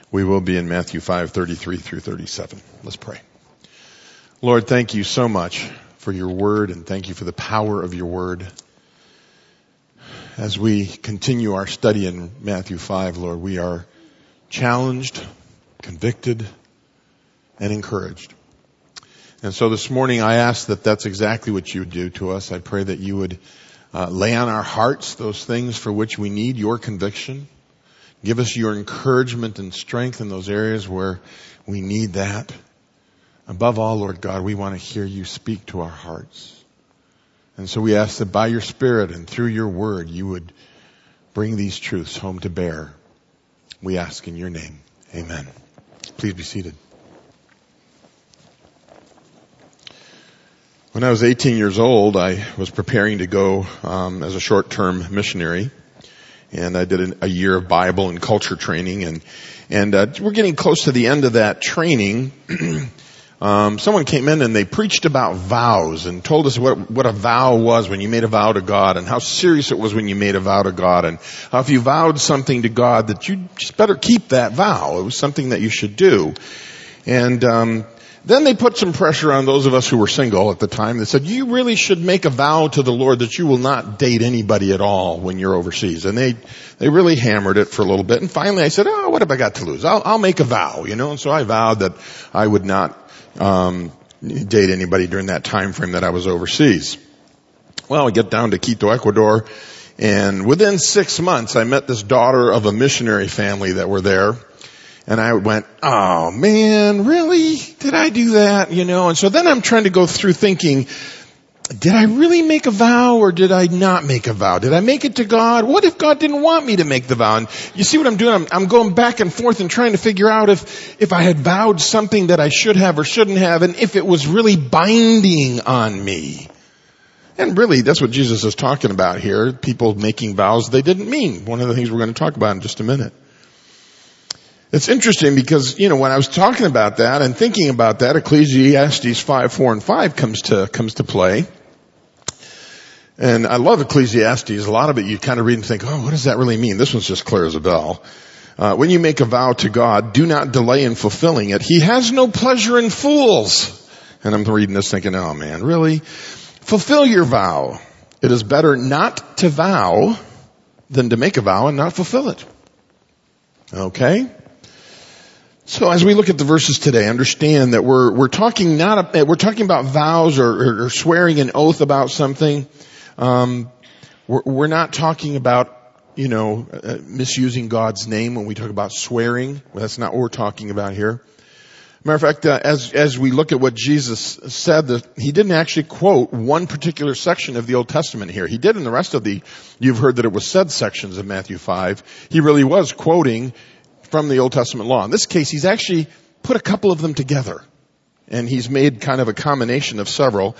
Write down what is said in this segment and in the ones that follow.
We will be in Matthew 5:33 through 37. Let's pray. Lord, thank you so much for your word, and thank you for the power of your word. As we continue our study in Matthew 5, Lord, we are challenged, convicted, and encouraged. And so this morning I ask that that's exactly what you would do to us. I pray that you would lay on our hearts those things for which we need your conviction. Give us your encouragement and strength in those areas where we need that. Above all, Lord God, we want to hear you speak to our hearts. And so we ask that by your Spirit and through your word, you would bring these truths home to bear. We ask in your name. Amen. Please be seated. When I was 18 years old, I was preparing to go as a short-term missionary. And I did a year of Bible and culture training, and we're getting close to the end of that training. Someone came in and they preached about vows and told us what a vow was when you made a vow to God, and how serious it was when you made a vow to God, and how if you vowed something to God that you just better keep that vow. It was something that you should do. And then they put some pressure on those of us who were single at the time. They said, you really should make a vow to the Lord that you will not date anybody at all when you're overseas. And they really hammered it for a little bit. And finally I said, what have I got to lose? I'll make a vow, And so I vowed that I would not date anybody during that time frame that I was overseas. Well, I get down to Quito, Ecuador, and within 6 months I met this daughter of a missionary family that were there. And I went, oh man, really? Did I do that? And so then I'm trying to go through thinking, did I really make a vow or did I not make a vow? Did I make it to God? What if God didn't want me to make the vow? And you see what I'm doing? I'm going back and forth and trying to figure out if I had vowed something that I should have or shouldn't have, and if it was really binding on me. And really, that's what Jesus is talking about here. People making vows they didn't mean. One of the things we're going to talk about in just a minute. It's interesting because, when I was talking about that and thinking about that, Ecclesiastes 5:4 and 5 comes to play. And I love Ecclesiastes. A lot of it you kind of read and think, what does that really mean? This one's just clear as a bell. When you make a vow to God, do not delay in fulfilling it. He has no pleasure in fools. And I'm reading this thinking, oh man, really? Fulfill your vow. It is better not to vow than to make a vow and not fulfill it. Okay? So as we look at the verses today, understand that we're talking about vows or swearing an oath about something. We're not talking about, misusing God's name when we talk about swearing. Well, that's not what we're talking about here. Matter of fact, as we look at what Jesus said, he didn't actually quote one particular section of the Old Testament here. He did in the rest of you've heard that it was said sections of Matthew 5. He really was quoting from the Old Testament law. In this case, he's actually put a couple of them together. And he's made kind of a combination of several.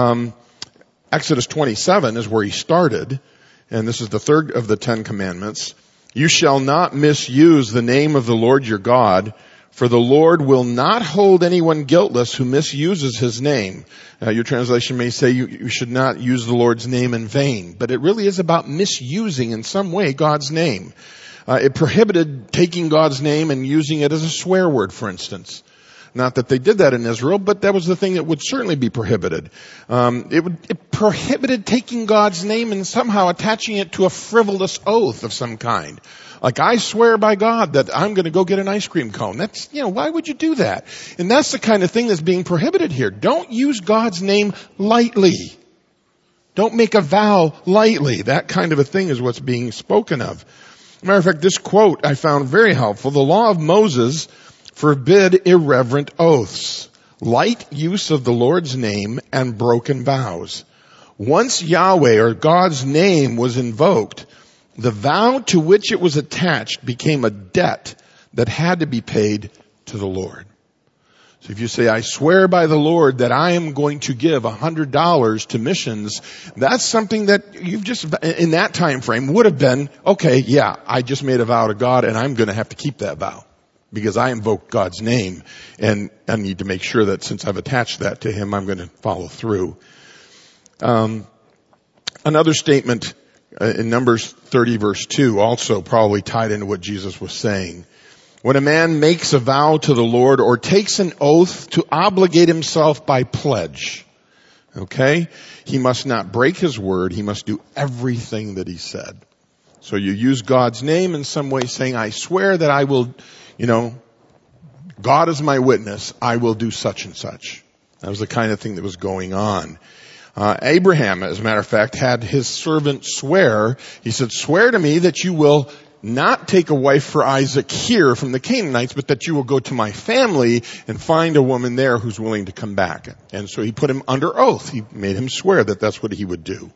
Exodus 27 is where he started. And this is the third of the 10 commandments. You shall not misuse the name of the Lord your God, for the Lord will not hold anyone guiltless who misuses his name. Your translation may say you should not use the Lord's name in vain. But it really is about misusing in some way God's name. It prohibited taking God's name and using it as a swear word, for instance. Not that they did that in Israel, but that was the thing that would certainly be prohibited. It prohibited taking God's name and somehow attaching it to a frivolous oath of some kind. Like, I swear by God that I'm going to go get an ice cream cone. That's, why would you do that? And that's the kind of thing that's being prohibited here. Don't use God's name lightly. Don't make a vow lightly. That kind of a thing is what's being spoken of. Matter of fact, this quote I found very helpful. The law of Moses forbid irreverent oaths, light use of the Lord's name, and broken vows. Once Yahweh or God's name was invoked, the vow to which it was attached became a debt that had to be paid to the Lord. So if you say, I swear by the Lord that I am going to give $100 to missions, that's something that you've just, in that time frame, would have been, okay, yeah, I just made a vow to God and I'm going to have to keep that vow because I invoked God's name and I need to make sure that since I've attached that to him, I'm going to follow through. Another statement in Numbers 30 verse 2 also probably tied into what Jesus was saying when a man makes a vow to the Lord or takes an oath to obligate himself by pledge, okay, he must not break his word. He must do everything that he said. So you use God's name in some way, saying, I swear that I will, God is my witness, I will do such and such. That was the kind of thing that was going on. Abraham, as a matter of fact, had his servant swear. He said, swear to me that you will not take a wife for Isaac here from the Canaanites, but that you will go to my family and find a woman there who's willing to come back. And so he put him under oath. He made him swear that that's what he would do.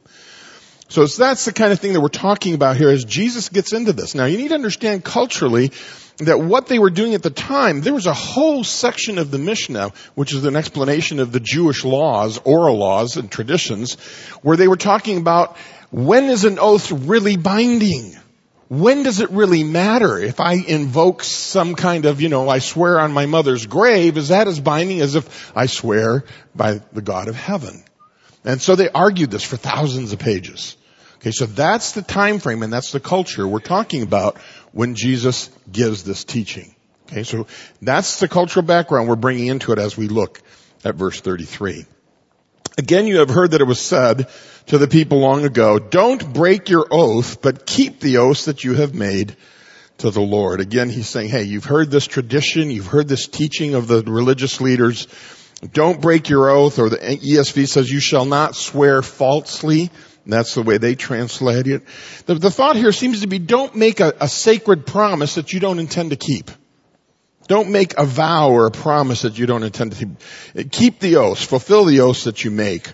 So that's the kind of thing that we're talking about here as Jesus gets into this. Now you need to understand culturally that what they were doing at the time, there was a whole section of the Mishnah, which is an explanation of the Jewish laws, oral laws and traditions, where they were talking about when is an oath really binding? When does it really matter? If I invoke some kind of, I swear on my mother's grave, is that as binding as if I swear by the God of heaven? And so they argued this for thousands of pages. Okay, so that's the time frame and that's the culture we're talking about when Jesus gives this teaching. Okay, so that's the cultural background we're bringing into it as we look at verse 33. Again, you have heard that it was said to the people long ago, don't break your oath, but keep the oath that you have made to the Lord. Again, he's saying, hey, you've heard this tradition, you've heard this teaching of the religious leaders. Don't break your oath, or the ESV says you shall not swear falsely. That's the way they translate it. The thought here seems to be don't make a sacred promise that you don't intend to keep. Don't make a vow or a promise that you don't intend to keep. Keep the oaths. Fulfill the oaths that you make.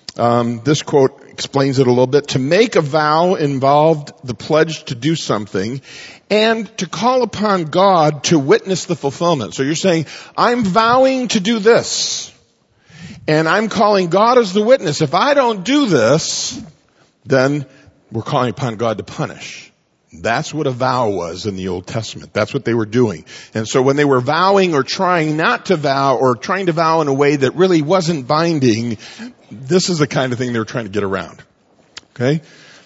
This quote explains it a little bit. To make a vow involved the pledge to do something and to call upon God to witness the fulfillment. So you're saying, I'm vowing to do this. And I'm calling God as the witness. If I don't do this, then we're calling upon God to punish. That's what a vow was in the Old Testament. That's what they were doing. And so when they were vowing or trying not to vow or trying to vow in a way that really wasn't binding, this is the kind of thing they were trying to get around. Okay?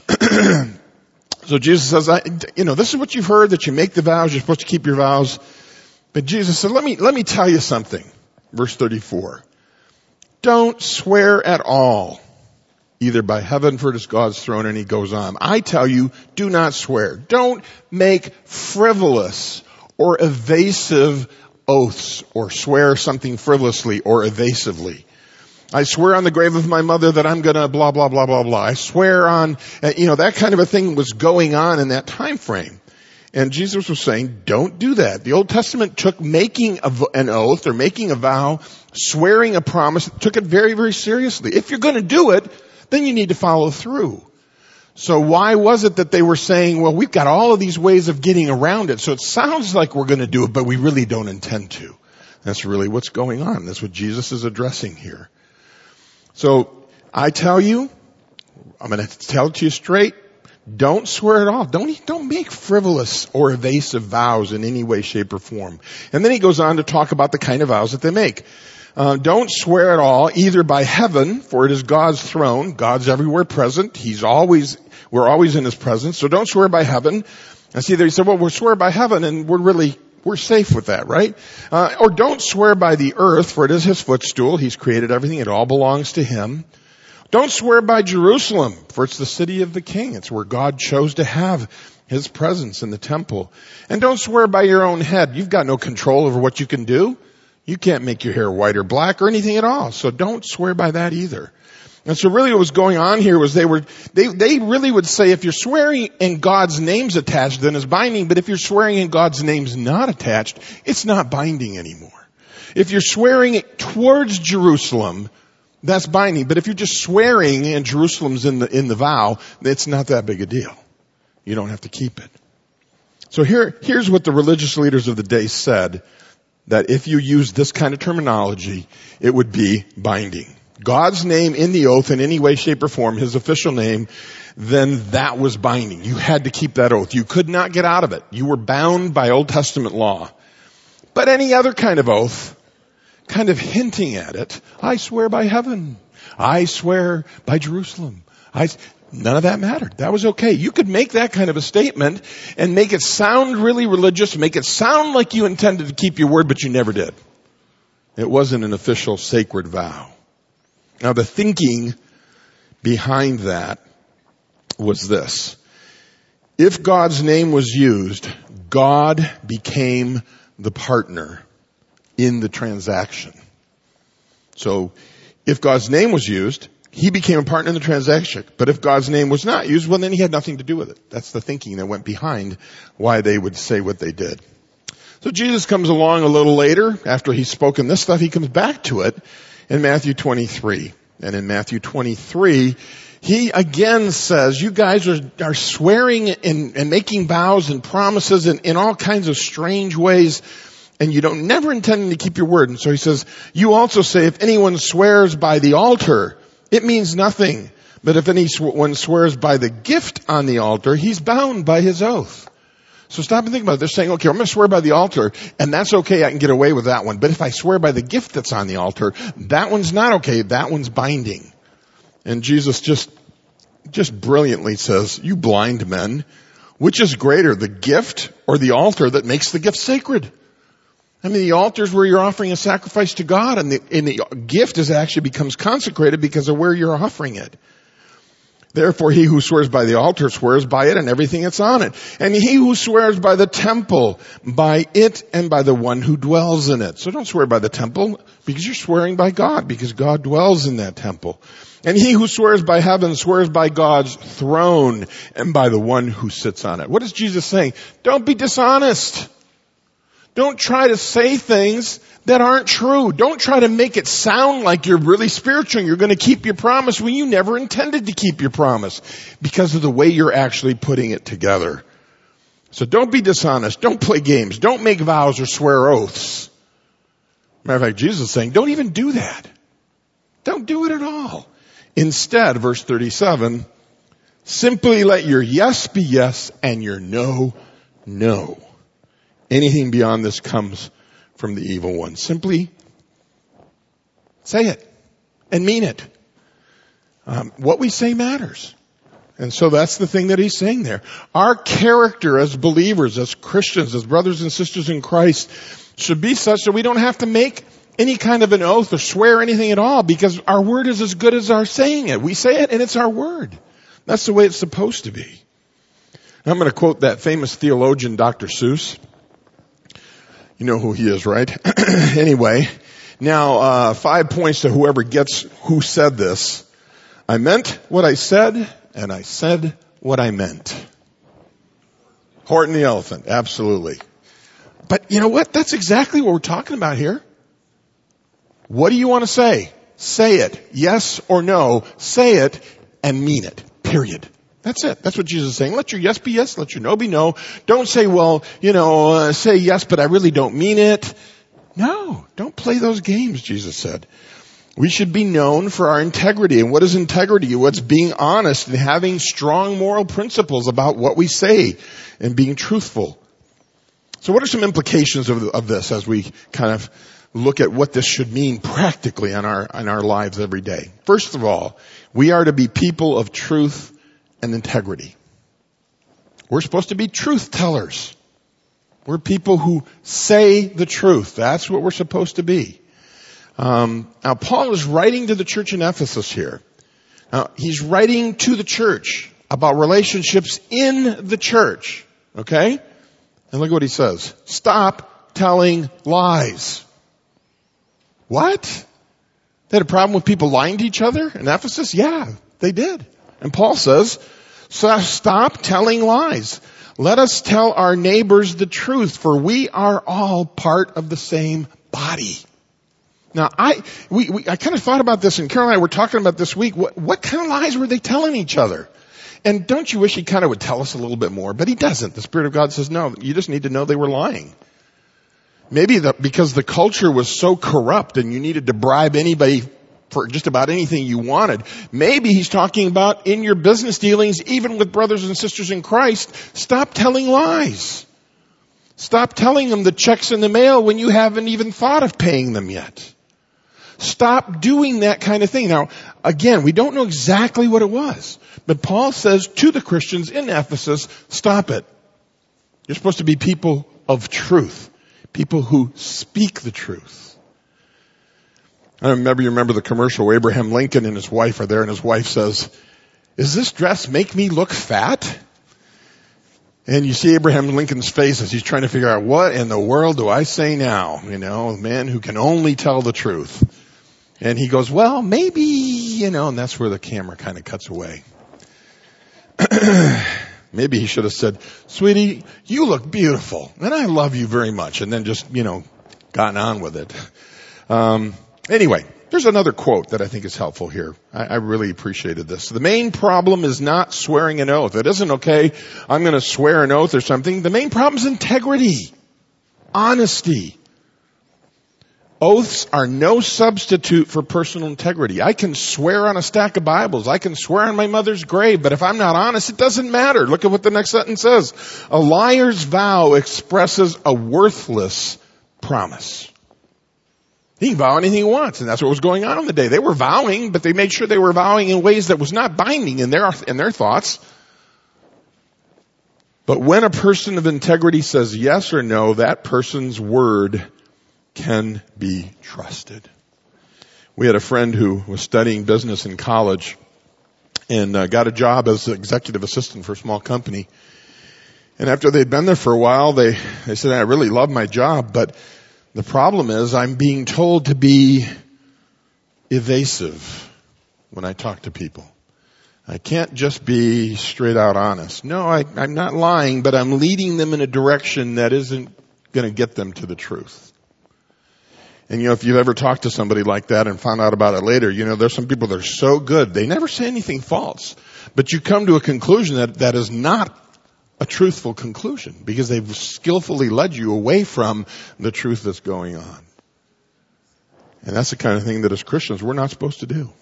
So Jesus says, this is what you've heard, that you make the vows, you're supposed to keep your vows. But Jesus said, let me tell you something. Verse 34. Don't swear at all, either by heaven, for it is God's throne, and he goes on. I tell you, do not swear. Don't make frivolous or evasive oaths or swear something frivolously or evasively. I swear on the grave of my mother that I'm gonna blah, blah, blah, blah, blah. I swear on, that kind of a thing was going on in that time frame. And Jesus was saying, don't do that. The Old Testament took making an oath or making a vow, swearing a promise, took it very, very seriously. If you're going to do it, then you need to follow through. So why was it that they were saying, well, we've got all of these ways of getting around it, so it sounds like we're going to do it, but we really don't intend to. That's really what's going on. That's what Jesus is addressing here. So I tell you, I'm going to tell it to you straight. Don't swear at all. Don't make frivolous or evasive vows in any way, shape, or form. And then he goes on to talk about the kind of vows that they make. Don't swear at all, either by heaven, for it is God's throne. God's everywhere present. We're always in his presence. So don't swear by heaven. I see there he said, well, we'll swear by heaven, and we're safe with that, right? Or don't swear by the earth, for it is his footstool. He's created everything. It all belongs to him. Don't swear by Jerusalem, for it's the city of the king. It's where God chose to have his presence in the temple. And don't swear by your own head. You've got no control over what you can do. You can't make your hair white or black or anything at all. So don't swear by that either. And so really what was going on here was they really would say if you're swearing and God's name's attached, then it's binding. But if you're swearing and God's name's not attached, it's not binding anymore. If you're swearing it towards Jerusalem, that's binding. But if you're just swearing and Jerusalem's in the vow, it's not that big a deal. You don't have to keep it. So here's what the religious leaders of the day said, that if you use this kind of terminology, it would be binding. God's name in the oath in any way, shape, or form, his official name, then that was binding. You had to keep that oath. You could not get out of it. You were bound by Old Testament law. But any other kind of oath, kind of hinting at it, I swear by heaven. I swear by Jerusalem. None of that mattered. That was okay. You could make that kind of a statement and make it sound really religious, make it sound like you intended to keep your word, but you never did. It wasn't an official sacred vow. Now the thinking behind that was this. If God's name was used, God became the partner in the transaction. So if God's name was used, he became a partner in the transaction. But if God's name was not used, well, then he had nothing to do with it. That's the thinking that went behind why they would say what they did. So Jesus comes along a little later. After he's spoken this stuff, he comes back to it in Matthew 23. And in Matthew 23, he again says, you guys are swearing and making vows and promises in all kinds of strange ways, and you don't never intending to keep your word. And so he says, you also say, if anyone swears by the altar, it means nothing. But if anyone swears by the gift on the altar, he's bound by his oath. So stop and think about it. They're saying, okay, I'm going to swear by the altar, and that's okay. I can get away with that one. But if I swear by the gift that's on the altar, that one's not okay. That one's binding. And Jesus just brilliantly says, you blind men, which is greater, the gift or the altar that makes the gift sacred? I mean, the altar is where you're offering a sacrifice to God, and the gift actually becomes consecrated because of where you're offering it. Therefore, he who swears by the altar swears by it and everything that's on it. And he who swears by the temple, by it and by the one who dwells in it. So don't swear by the temple because you're swearing by God, because God dwells in that temple. And he who swears by heaven swears by God's throne and by the one who sits on it. What is Jesus saying? Don't be dishonest. Don't try to say things that aren't true. Don't try to make it sound like you're really spiritual and you're going to keep your promise when you never intended to keep your promise because of the way you're actually putting it together. So don't be dishonest. Don't play games. Don't make vows or swear oaths. Matter of fact, Jesus is saying, don't even do that. Don't do it at all. Instead, verse 37, simply let your yes be yes and your no, no. Anything beyond this comes from the evil one. Simply say it and mean it. What we say matters. And so that's the thing that he's saying there. Our character as believers, as Christians, as brothers and sisters in Christ should be such that we don't have to make any kind of an oath or swear anything at all, because our word is as good as our saying it. We say it and it's our word. That's the way it's supposed to be. I'm going to quote that famous theologian, Dr. Seuss. You know who he is, right? Anyway, now 5 points to whoever gets who said this. I meant what I said, and I said what I meant. Horton the elephant, absolutely. But you know what? That's exactly what we're talking about here. What do you want to say? Say it. Yes or no. Say it and mean it. Period. That's it. That's what Jesus is saying. Let your yes be yes. Let your no be no. Don't say, well, say yes, but I really don't mean it. No, don't play those games, Jesus said. We should be known for our integrity. And what is integrity? What's being honest and having strong moral principles about what we say and being truthful. So what are some implications of this as we kind of look at what this should mean practically on our lives every day? First of all, we are to be people of truth and integrity. We're supposed to be truth tellers. We're people who say the truth. That's what we're supposed to be. Now, Paul is writing to the church in Ephesus here. Now, he's writing to the church about relationships in the church. Okay? And look at what he says. Stop telling lies. What? They had a problem with people lying to each other in Ephesus? Yeah, they did. And Paul says, so stop telling lies. Let us tell our neighbors the truth, for we are all part of the same body. Now, I kind of thought about this, and Carol and I were talking about this week. What kind of lies were they telling each other? And don't you wish he kind of would tell us a little bit more? But he doesn't. The Spirit of God says, no, you just need to know they were lying. Maybe because the culture was so corrupt and you needed to bribe anybody for just about anything you wanted. Maybe he's talking about in your business dealings, even with brothers and sisters in Christ, stop telling lies. Stop telling them the check's in the mail when you haven't even thought of paying them yet. Stop doing that kind of thing. Now, Again, we don't know exactly what it was. But Paul says to the Christians in Ephesus, stop it. You're supposed to be people of truth. People who speak the truth. I remember the commercial where Abraham Lincoln and his wife are there, and his wife says, "Does this dress make me look fat?" And you see Abraham Lincoln's face as he's trying to figure out, what in the world do I say now? You know, a man who can only tell the truth. And he goes, well, maybe, and that's where the camera kind of cuts away. Maybe he should have said, sweetie, you look beautiful, and I love you very much. And then just, gotten on with it. Anyway, there's another quote that I think is helpful here. I really appreciated this. The main problem is not swearing an oath. It isn't, okay, I'm going to swear an oath or something. The main problem is integrity, honesty. Oaths are no substitute for personal integrity. I can swear on a stack of Bibles. I can swear on my mother's grave, but if I'm not honest, it doesn't matter. Look at what the next sentence says. A liar's vow expresses a worthless promise. He can vow anything he wants, and that's what was going on the day. They were vowing, but they made sure they were vowing in ways that was not binding in their thoughts. But when a person of integrity says yes or no, that person's word can be trusted. We had a friend who was studying business in college and got a job as an executive assistant for a small company. And after they'd been there for a while, they said, I really love my job, but the problem is I'm being told to be evasive when I talk to people. I can't just be straight out honest. No, I'm not lying, but I'm leading them in a direction that isn't going to get them to the truth. And if you've ever talked to somebody like that and found out about it later, there's some people that are so good. They never say anything false. But you come to a conclusion that is not a truthful conclusion because they've skillfully led you away from the truth that's going on. And that's the kind of thing that as Christians we're not supposed to do.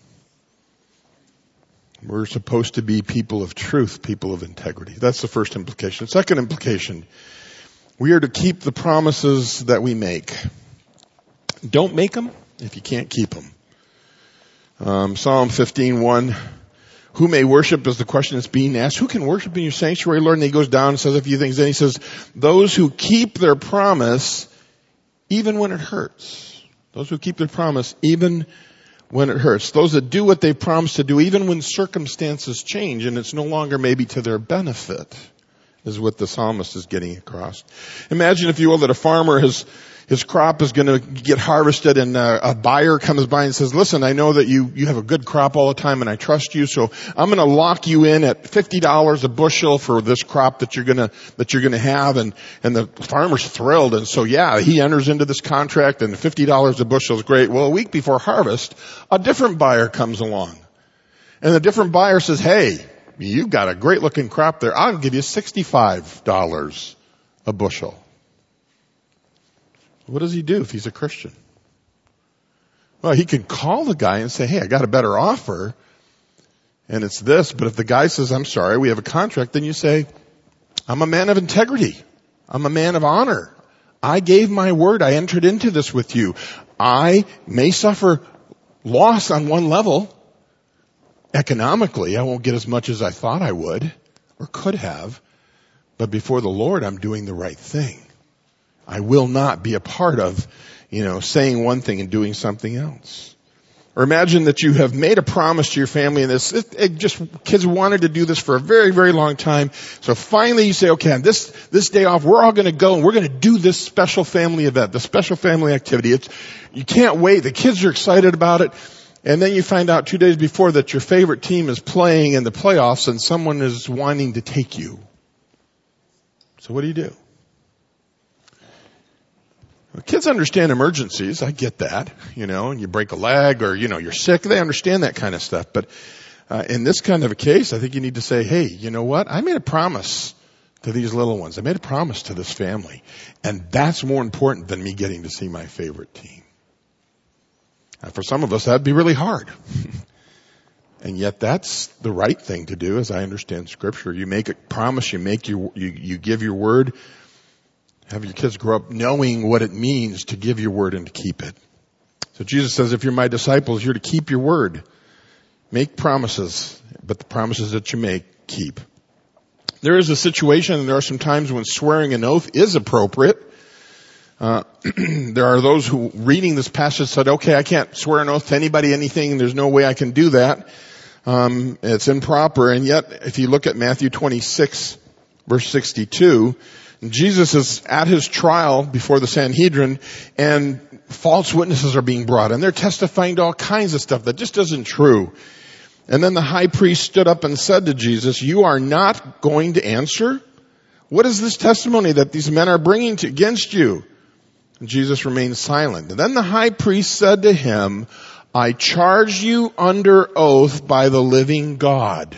We're supposed to be people of truth, people of integrity. That's the first implication. Second implication, we are to keep the promises that we make. Don't make them if you can't keep them. Psalm 15:1. Who may worship is the question that's being asked. Who can worship in your sanctuary, Lord? And he goes down and says a few things. Then he says, those who keep their promise even when it hurts. Those who keep their promise even when it hurts. Those that do what they promised to do even when circumstances change and it's no longer maybe to their benefit is what the psalmist is getting across. Imagine, if you will, that a farmer his crop is going to get harvested and a buyer comes by and says, listen, I know that you have a good crop all the time and I trust you, so I'm going to lock you in at $50 a bushel for this crop that you're going to have. And the farmer's thrilled. And so, he enters into this contract and $50 a bushel is great. Well, a week before harvest, a different buyer comes along. And the different buyer says, hey, you've got a great looking crop there. I'll give you $65 a bushel. What does he do if he's a Christian? Well, he can call the guy and say, hey, I got a better offer, and it's this. But if the guy says, I'm sorry, we have a contract, then you say, I'm a man of integrity. I'm a man of honor. I gave my word. I entered into this with you. I may suffer loss on one level. Economically, I won't get as much as I thought I would or could have. But before the Lord, I'm doing the right thing. I will not be a part of, saying one thing and doing something else. Or imagine that you have made a promise to your family and kids wanted to do this for a very, very long time. So finally you say, okay, on this day off, we're all going to go and we're going to do this special family event, the special family activity. You can't wait. The kids are excited about it. And then you find out 2 days before that your favorite team is playing in the playoffs and someone is wanting to take you. So what do? Kids understand emergencies. I get that, and you break a leg or, you're sick. They understand that kind of stuff. But in this kind of a case, I think you need to say, hey, you know what? I made a promise to these little ones. I made a promise to this family. And that's more important than me getting to see my favorite team. For some of us, that'd be really hard. And yet that's the right thing to do, as I understand Scripture. You make a promise, you give your word. Have your kids grow up knowing what it means to give your word and to keep it. So Jesus says, if you're my disciples, you're to keep your word. Make promises, but the promises that you make, keep. There is a situation, and there are some times when swearing an oath is appropriate. There are those who, reading this passage, said, okay, I can't swear an oath to anybody, anything, and there's no way I can do that. It's improper. And yet, if you look at Matthew 26, verse 62, Jesus is at his trial before the Sanhedrin, and false witnesses are being brought, and they're testifying to all kinds of stuff that just isn't true. And then the high priest stood up and said to Jesus, you are not going to answer? What is this testimony that these men are bringing against you? And Jesus remained silent. And then the high priest said to him, I charge you under oath by the living God.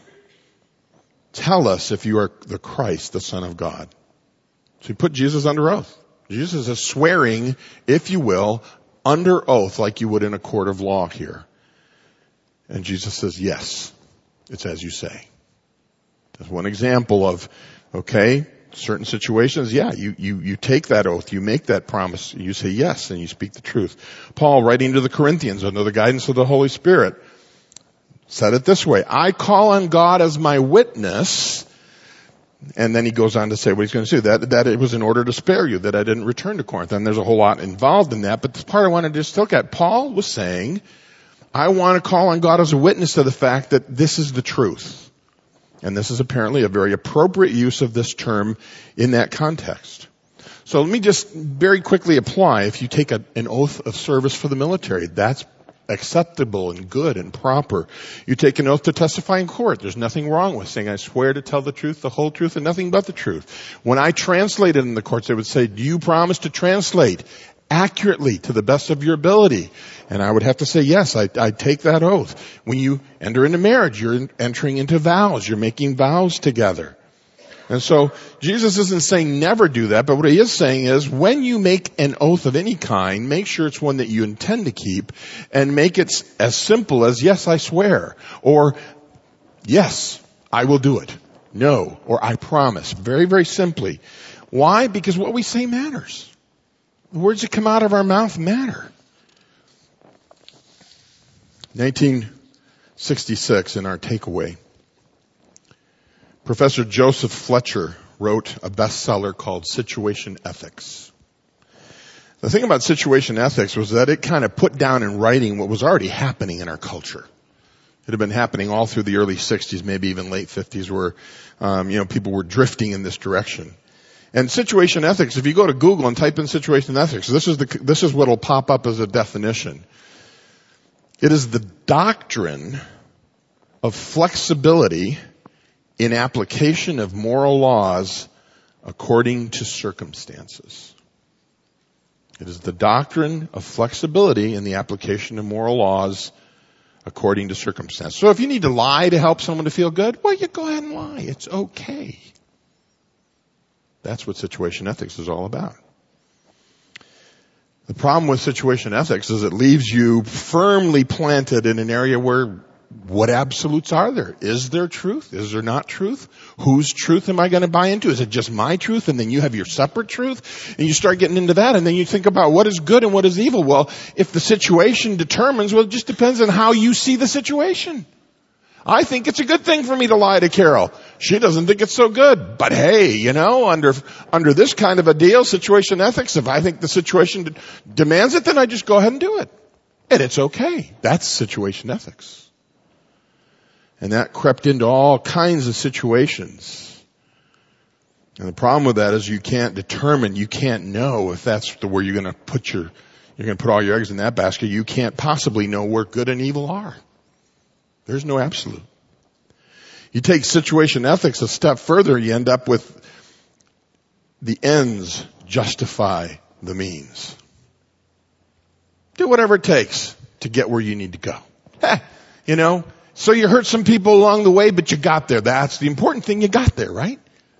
Tell us if you are the Christ, the Son of God. So he put Jesus under oath. Jesus is swearing, if you will, under oath like you would in a court of law here. And Jesus says, yes, it's as you say. That's one example of, okay, certain situations, yeah, you take that oath, you make that promise, you say yes, and you speak the truth. Paul, writing to the Corinthians under the guidance of the Holy Spirit, said it this way, I call on God as my witness, and then he goes on to say what he's going to do, that it was in order to spare you, that I didn't return to Corinth. And there's a whole lot involved in that, but the part I wanted to just look at, Paul was saying, I want to call on God as a witness to the fact that this is the truth. And this is apparently a very appropriate use of this term in that context. So let me just very quickly apply, if you take an oath of service for the military, that's acceptable and good and proper. You take an oath to testify in court. There's nothing wrong with saying, I swear to tell the truth, the whole truth, and nothing but the truth. When I translated in the courts, they would say, do you promise to translate accurately to the best of your ability? And I would have to say, yes, I take that oath. When you enter into marriage, you're entering into vows. You're making vows together. And so Jesus isn't saying never do that, but what he is saying is when you make an oath of any kind, make sure it's one that you intend to keep and make it as simple as, yes, I swear, or yes, I will do it. No, or I promise. Very, very simply. Why? Because what we say matters. The words that come out of our mouth matter. 1966 in our takeaway, Professor Joseph Fletcher wrote a bestseller called Situation Ethics. The thing about situation ethics was that it kind of put down in writing what was already happening in our culture. It had been happening all through the early 60s, maybe even late 50s, where people were drifting in this direction. And situation ethics, if you go to Google and type in situation ethics, this is what will pop up as a definition. It is the doctrine of flexibility in application of moral laws according to circumstances. It is the doctrine of flexibility in the application of moral laws according to circumstances. So if you need to lie to help someone to feel good, well, you go ahead and lie. It's okay. That's what situation ethics is all about. The problem with situation ethics is it leaves you firmly planted in an area where what absolutes are there? Is there truth? Is there not truth? Whose truth am I going to buy into? Is it just my truth and then you have your separate truth? And you start getting into that and then you think about what is good and what is evil. Well, if the situation determines, well, it just depends on how you see the situation. I think it's a good thing for me to lie to Carol. She doesn't think it's so good. But hey, under this kind of a deal, situation ethics, if I think the situation demands it, then I just go ahead and do it. And it's okay. That's situation ethics. And that crept into all kinds of situations. And the problem with that is you can't determine, you can't know if that's where you're going to put all your eggs in that basket. You can't possibly know where good and evil are. There's no absolute. You take situation ethics a step further, you end up with the ends justify the means. Do whatever it takes to get where you need to go. So you hurt some people along the way, but you got there. That's the important thing, you got there, right?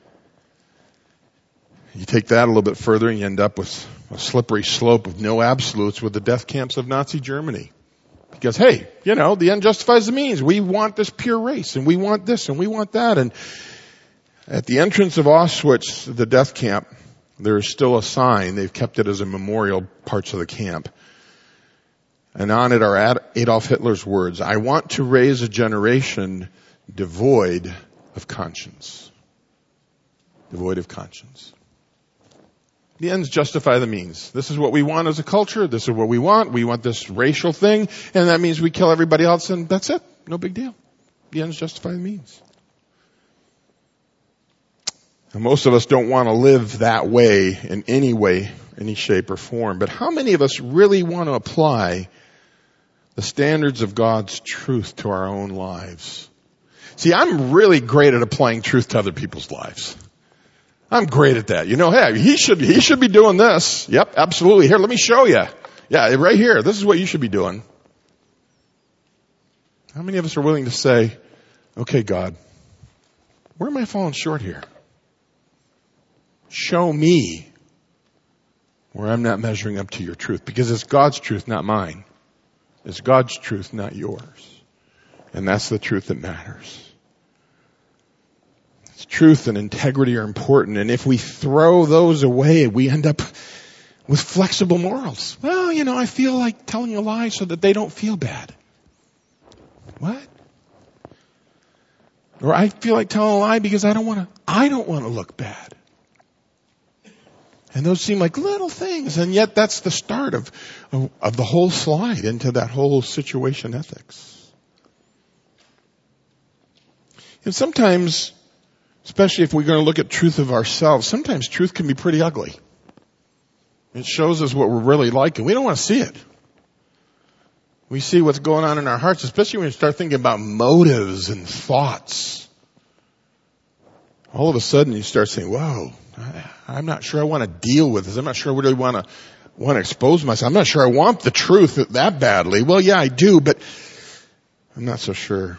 You take that a little bit further and you end up with a slippery slope of no absolutes with the death camps of Nazi Germany. Because, hey, the end justifies the means. We want this pure race, and we want this, and we want that. And at the entrance of Auschwitz, the death camp, there is still a sign. They've kept it as a memorial, parts of the camp. And on it are Adolf Hitler's words, "I want to raise a generation devoid of conscience." Devoid of conscience. The ends justify the means. This is what we want as a culture. This is what we want. We want this racial thing. And that means we kill everybody else and that's it. No big deal. The ends justify the means. And most of us don't want to live that way, any shape or form. But how many of us really want to apply the standards of God's truth to our own lives? See, I'm really great at applying truth to other people's lives. I'm great at that. Hey, he should be doing this. Yep, absolutely. Here, let me show you. Yeah, right here. This is what you should be doing. How many of us are willing to say, okay, God, where am I falling short here? Show me where I'm not measuring up to your truth, because it's God's truth, not mine. It's God's truth, not yours. And that's the truth that matters. Truth and integrity are important, and if we throw those away, we end up with flexible morals. Well, I feel like telling a lie so that they don't feel bad. What? Or I feel like telling a lie because I don't want to look bad. And those seem like little things, and yet that's the start of the whole slide into that whole situation ethics. And sometimes, especially if we're going to look at truth of ourselves, sometimes truth can be pretty ugly. It shows us what we're really like, and we don't want to see it. We see what's going on in our hearts, especially when we start thinking about motives and thoughts. All of a sudden you start saying, whoa, I'm not sure I want to deal with this. I'm not sure I really want to expose myself. I'm not sure I want the truth that badly. Well, yeah, I do, but I'm not so sure.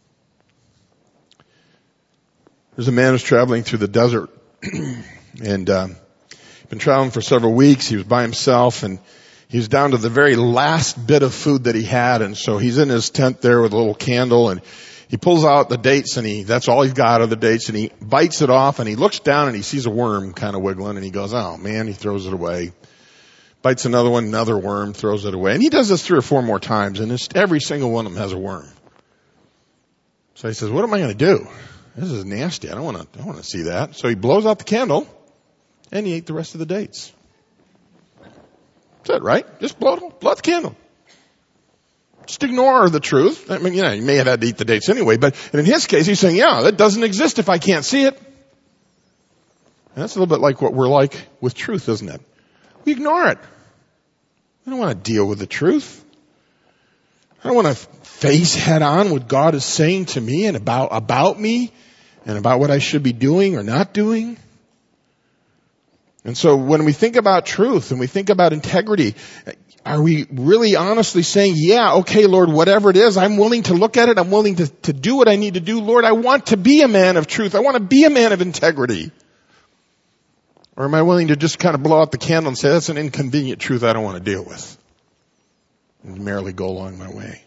There's a man who's traveling through the desert and been traveling for several weeks. He was by himself and he was down to the very last bit of food that he had, and so he's in his tent there with a little candle, and he pulls out the dates, and that's all he's got are the dates, and he bites it off, and he looks down and he sees a worm kind of wiggling, and he goes, oh man, he throws it away. Bites another one, another worm, throws it away. And he does this 3 or 4 more times, and every single one of them has a worm. So he says, what am I going to do? This is nasty. I don't want to see that. So he blows out the candle, and he ate the rest of the dates. That's it, right? Just blow out the candle. Just ignore the truth. I mean, you may have had to eat the dates anyway, but in his case, he's saying, yeah, that doesn't exist if I can't see it. And that's a little bit like what we're like with truth, isn't it? We ignore it. I don't want to deal with the truth. I don't want to face head on what God is saying to me and about me and about what I should be doing or not doing. And so when we think about truth and we think about integrity, are we really honestly saying, yeah, okay, Lord, whatever it is, I'm willing to look at it. I'm willing to do what I need to do. Lord, I want to be a man of truth. I want to be a man of integrity. Or am I willing to just kind of blow out the candle and say, that's an inconvenient truth I don't want to deal with, and merely go along my way?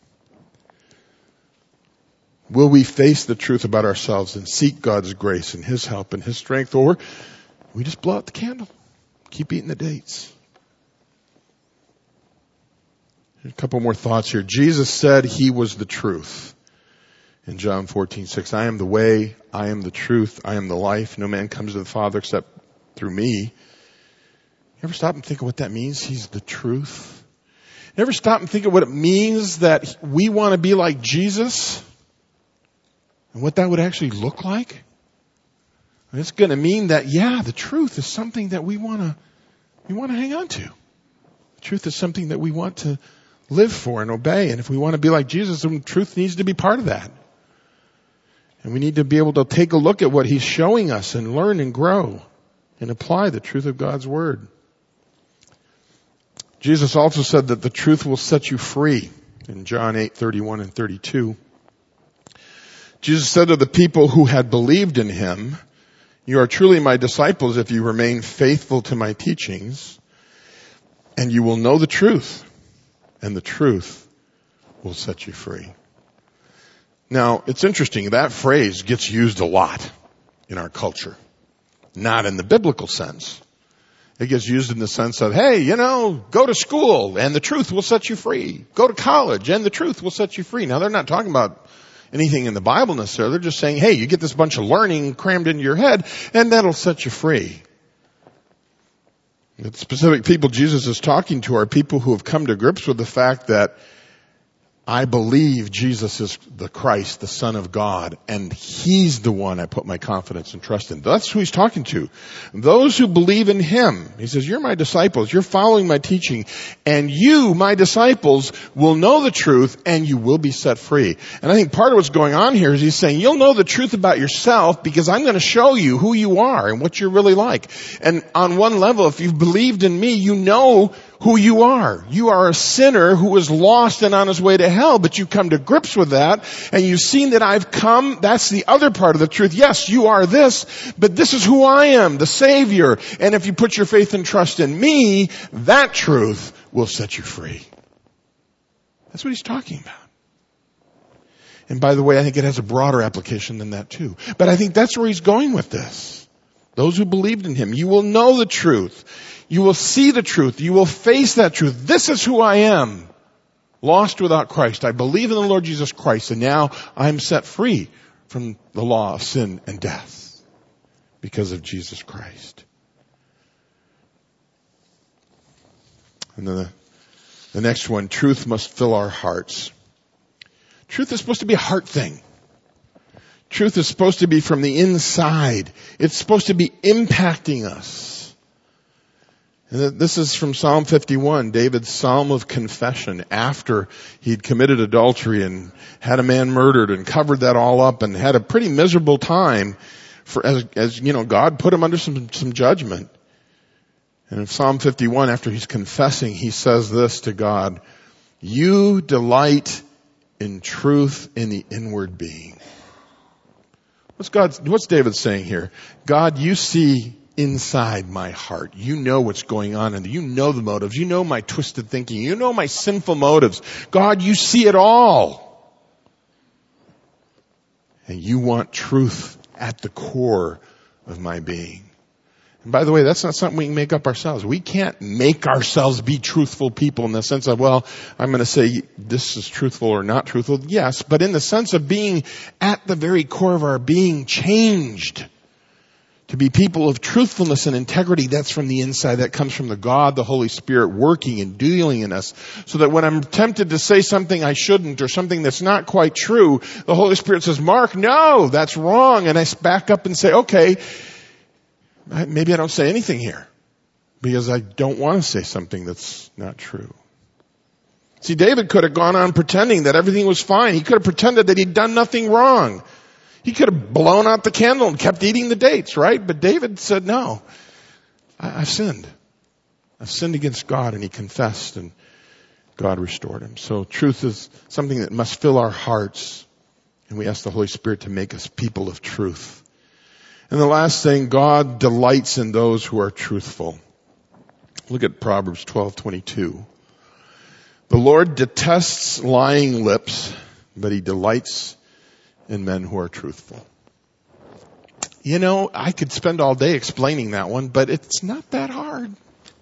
Will we face the truth about ourselves and seek God's grace and His help and His strength, or we just blow out the candle, keep eating the dates? A couple more thoughts here. Jesus said He was the truth. In John 14:6, I am the way, I am the truth, I am the life. No man comes to the Father except through me. You ever stop and think of what that means? He's the truth. You ever stop and think of what it means that we want to be like Jesus? And what that would actually look like? And it's going to mean that, yeah, the truth is something that we want to hang on to. The truth is something that we want to live for and obey. And if we want to be like Jesus, then truth needs to be part of that. And we need to be able to take a look at what He's showing us and learn and grow and apply the truth of God's Word. Jesus also said that the truth will set you free in John 8:31 and 32. Jesus said to the people who had believed in Him, you are truly my disciples if you remain faithful to my teachings, and you will know the truth, and the truth will set you free. Now, it's interesting, that phrase gets used a lot in our culture. Not in the biblical sense. It gets used in the sense of, hey, go to school and the truth will set you free. Go to college and the truth will set you free. Now, they're not talking about anything in the Bible necessarily. They're just saying, hey, you get this bunch of learning crammed into your head and that'll set you free. The specific people Jesus is talking to are people who have come to grips with the fact that I believe Jesus is the Christ, the Son of God, and He's the one I put my confidence and trust in. That's who He's talking to. Those who believe in Him. He says, you're my disciples, you're following my teaching, and you, my disciples, will know the truth and you will be set free. And I think part of what's going on here is He's saying, you'll know the truth about yourself because I'm going to show you who you are and what you're really like. And on one level, if you've believed in me, you know who you are. You are a sinner who was lost and on his way to hell, but you come to grips with that, and you've seen that I've come. That's the other part of the truth. Yes, you are this, but this is who I am, the Savior. And if you put your faith and trust in me, that truth will set you free. That's what He's talking about. And by the way, I think it has a broader application than that too. But I think that's where He's going with this. Those who believed in Him, you will know the truth. You will see the truth. You will face that truth. This is who I am. Lost without Christ. I believe in the Lord Jesus Christ, and now I'm set free from the law of sin and death because of Jesus Christ. And then the next one, truth must fill our hearts. Truth is supposed to be a heart thing. Truth is supposed to be from the inside. It's supposed to be impacting us. And this is from Psalm 51, David's psalm of confession after he'd committed adultery and had a man murdered and covered that all up and had a pretty miserable time as God put him under some judgment. And in Psalm 51, after he's confessing, he says this to God, you delight in truth in the inward being. What's David saying here? God, you see inside my heart. You know what's going on and you know the motives. You know my twisted thinking. You know my sinful motives. God, you see it all. And you want truth at the core of my being. And by the way, that's not something we can make up ourselves. We can't make ourselves be truthful people in the sense of, well, I'm going to say this is truthful or not truthful. Yes, but in the sense of being at the very core of our being changed. To be people of truthfulness and integrity, that's from the inside. That comes from the God, the Holy Spirit working and dealing in us. So that when I'm tempted to say something I shouldn't or something that's not quite true, the Holy Spirit says, Mark, no, that's wrong. And I back up and say, okay, maybe I don't say anything here because I don't want to say something that's not true. See, David could have gone on pretending that everything was fine. He could have pretended that he'd done nothing wrong. He could have blown out the candle and kept eating the dates, right? But David said, no, I've sinned. I've sinned against God, and he confessed, and God restored him. So truth is something that must fill our hearts, and we ask the Holy Spirit to make us people of truth. And the last thing, God delights in those who are truthful. Look at Proverbs 12:22. The Lord detests lying lips, but he delights in men who are truthful. I could spend all day explaining that one, but it's not that hard.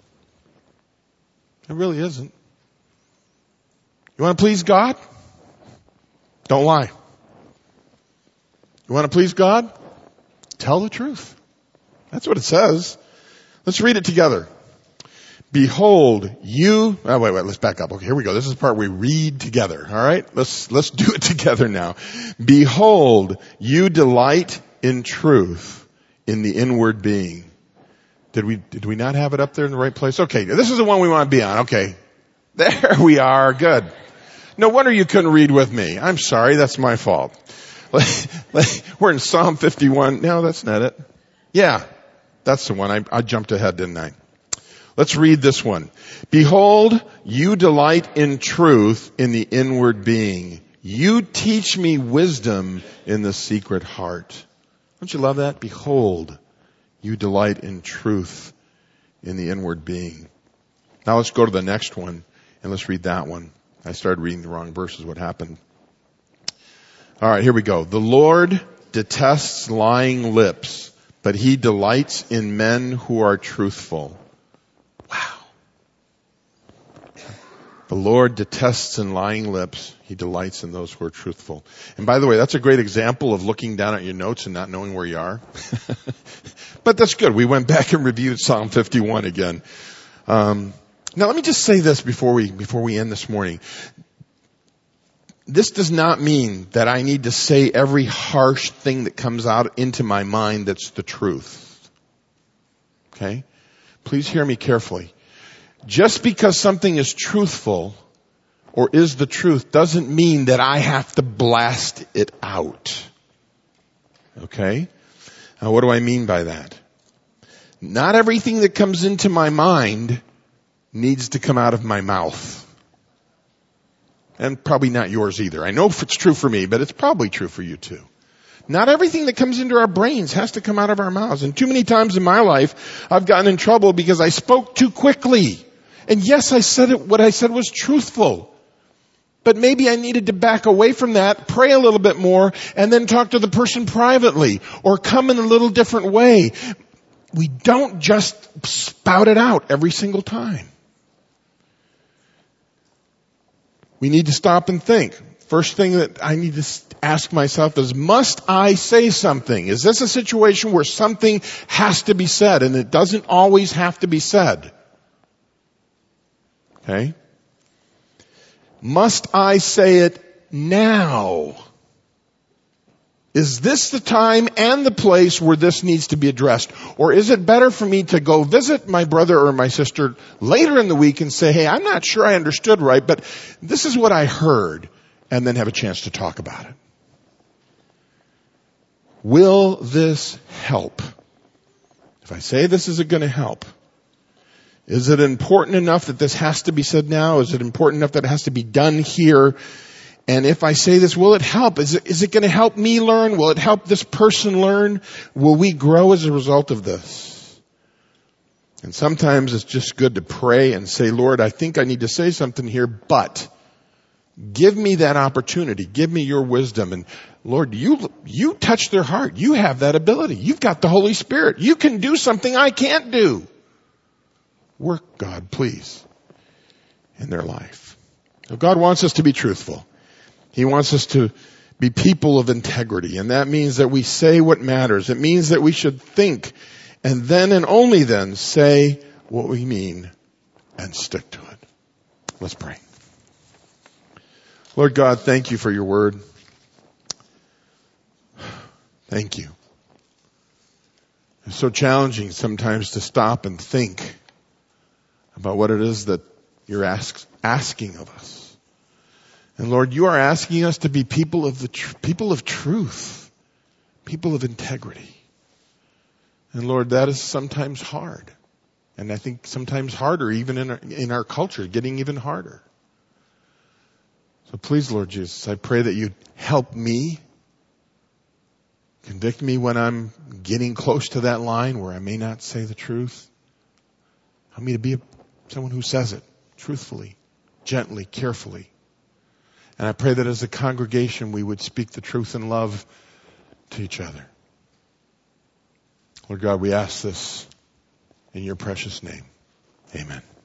It really isn't. You want to please God? Don't lie. You want to please God? Tell the truth. That's what it says. Let's read it together. Behold, let's back up. Okay, here we go. This is the part we read together. All right? Let's do it together now. Behold, you delight in truth in the inward being. Did we not have it up there in the right place? Okay, this is the one we want to be on. Okay. There we are. Good. No wonder you couldn't read with me. I'm sorry. That's my fault. We're in Psalm 51. No, that's not it. Yeah, that's the one. I jumped ahead, didn't I? Let's read this one. Behold, you delight in truth in the inward being. You teach me wisdom in the secret heart. Don't you love that? Behold, you delight in truth in the inward being. Now let's go to the next one and let's read that one. I started reading the wrong verses. What happened? All right, here we go. The Lord detests lying lips, but he delights in men who are truthful. The Lord detests in lying lips. He delights in those who are truthful. And by the way, that's a great example of looking down at your notes and not knowing where you are. But that's good. We went back and reviewed Psalm 51 again. Now let me just say this before we end this morning. This does not mean that I need to say every harsh thing that comes out into my mind that's the truth. Okay? Please hear me carefully. Just because something is truthful or is the truth doesn't mean that I have to blast it out. Okay? Now what do I mean by that? Not everything that comes into my mind needs to come out of my mouth. And probably not yours either. I know if it's true for me, but it's probably true for you too. Not everything that comes into our brains has to come out of our mouths. And too many times in my life, I've gotten in trouble because I spoke too quickly. And yes, I said it, what I said was truthful. But maybe I needed to back away from that, pray a little bit more, and then talk to the person privately, or come in a little different way. We don't just spout it out every single time. We need to stop and think. First thing that I need to ask myself is, must I say something? Is this a situation where something has to be said and it doesn't always have to be said? Okay? Must I say it now? Is this the time and the place where this needs to be addressed? Or is it better for me to go visit my brother or my sister later in the week and say, hey, I'm not sure I understood right, but this is what I heard, and then have a chance to talk about it? Will this help? If I say this is going to help, is it important enough that this has to be said now? Is it important enough that it has to be done here? And if I say this, will it help? Is it going to help me learn? Will it help this person learn? Will we grow as a result of this? And sometimes it's just good to pray and say, Lord, I think I need to say something here, but give me that opportunity. Give me your wisdom. And Lord, you touch their heart. You have that ability. You've got the Holy Spirit. You can do something I can't do. Work, God, please, in their life. So God wants us to be truthful. He wants us to be people of integrity. And that means that we say what matters. It means that we should think and then and only then say what we mean and stick to it. Let's pray. Lord God, thank you for your word. Thank you. It's so challenging sometimes to stop and think about what it is that you're asking of us. And Lord, you are asking us to be people of people of truth, people of integrity. And Lord, that is sometimes hard. And I think sometimes harder even in our culture, getting even harder. So please, Lord Jesus, I pray that you'd help me, convict me when I'm getting close to that line where I may not say the truth. Help me to be someone who says it truthfully, gently, carefully. And I pray that as a congregation we would speak the truth in love to each other. Lord God, we ask this in your precious name. Amen.